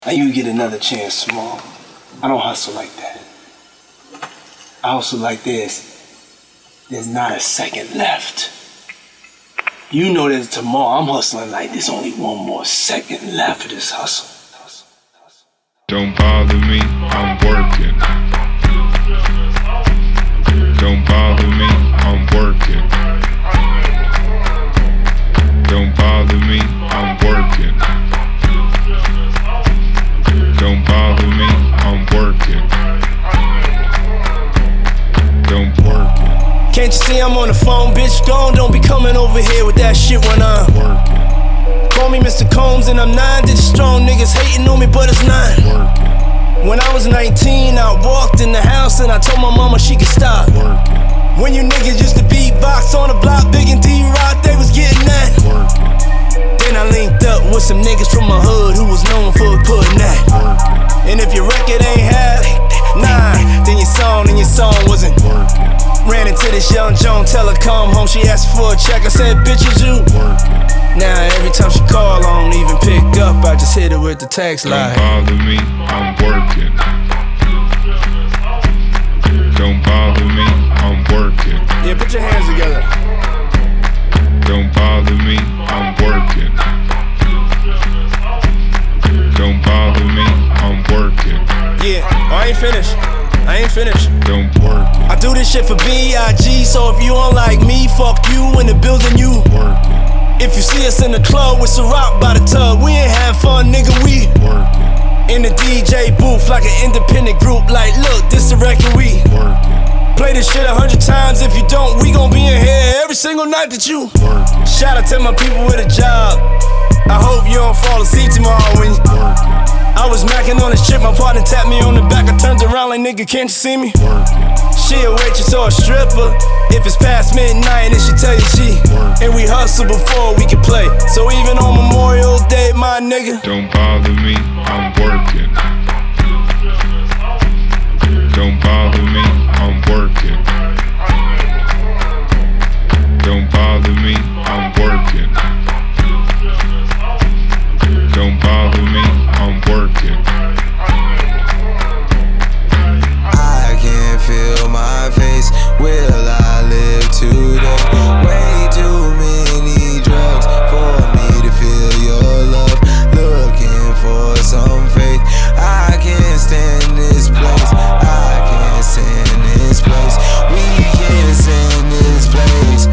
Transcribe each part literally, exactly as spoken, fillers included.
Now you get another chance, Small. I don't hustle like that. I hustle like this. There's not a second left. You know that tomorrow I'm hustling like there's only one more second left of this hustle. hustle, hustle. Don't bother me, I'm working. Don't bother me, I'm working. Don't bother me, I'm working. Don't bother me, I'm working. Don't work it. Can't you see I'm on the phone, bitch? Gone, don't be coming over here with that shit when I'm working. Call me Mister Combs and I'm nine. Did the strong niggas hating on me, but it's nine. Working. When I was nineteen, I walked in the house and I told my mama she could stop. Working. When you niggas used to beatbox on the block, Big and D-Rock, they was getting that. Working. Then I linked up with some niggas from my hood who was known for putting that. Working. And if your record ain't half, nah, then your song and your song wasn't. Working. Ran into this young Joan, tell her come home, she asked for a check, I said, bitch, is you? Working. Now every time she call, I don't even pick up, I just hit her with the text line. Don't bother me, I'm working. Don't bother me, I'm working. Yeah, put your hands together. Don't bother me, I'm working. Don't bother me, I'm working. Yeah, oh, I ain't finished. I ain't finished. Don't work it. I do this shit for B I G, so if you don't like me, fuck you in the building, you. Work it. If you see us in the club with Ciroc by the tub, we ain't have fun, nigga, we. Work it. In the D J booth like an independent group, like, look, this the record we. Work it. Play this shit a hundred times, if you don't, we gon' be in here every single night that you. Work it. Shout out to my people with a job. I hope you don't fall asleep tomorrow when you. Work it. I was macking on this shit, my partner tapped me on the back, I turned around like, nigga, can't you see me? Work it. She a waitress or a stripper. If it's past midnight, then she tell you she. And we hustle before we can play. So even on Memorial Day, my nigga. Don't bother me, I'm working. Don't bother me, I'm working. Don't bother me, I'm working. Don't bother me, I'm working. I can feel my face. Will I live today? Way too many drugs for me to feel your love. Looking for some faith. I can't stand this place. I can't stand this place. We can't stand this place.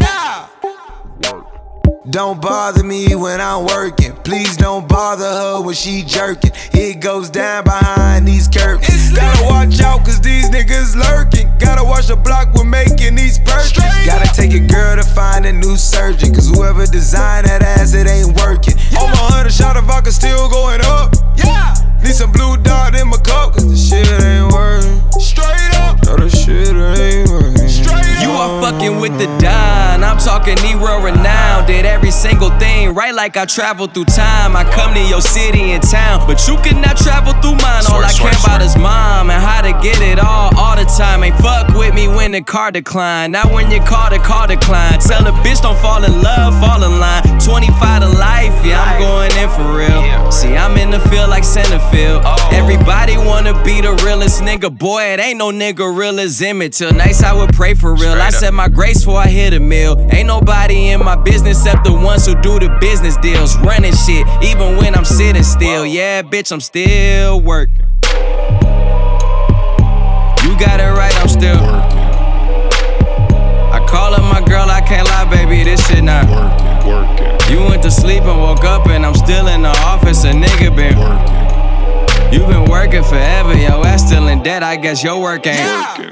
Don't bother me when I'm working. Please don't bother her when she jerking. It goes down behind these curtains. Gotta watch out cause these niggas lurking. Gotta watch the block we're making these purchases. Gotta take a girl to find a new surgeon. Cause whoever designed that ass, it ain't working. Yeah. On my hundred shot of vodka still going up. Yeah. Need some blue dot in my cup. Cause the shit ain't working. Straight up. No, the shit ain't working. Straight up. You are fucking with the Don. I'm talking Nero renowned. Did every single thing right like I traveled through time. I come to your city and town, but you cannot travel through mine. All I care about is mom and how to get it all, all the time. Ain't fuck with me when the car decline. Not when you call the car decline. Tell the bitch don't fall in love, fall in line. twenty-five to life, yeah, I'm going in for real. See, I'm in the field like Centerfield. Everybody wanna be the realest nigga. Boy, it ain't no nigga real as Emmett Till. Nice, I would pray for real. I said my grace before I hit a meal. Ain't nobody in my business except the ones who do the business deals. Running shit, even when I'm sitting still. Yeah, bitch, I'm still working. You got it right, I'm still working. I call up my girl, I can't lie, baby, this shit not working. Working. You went to sleep and woke up and I'm still in the office. A nigga been working. You been working forever, yo ass still in debt. I guess your work ain't working.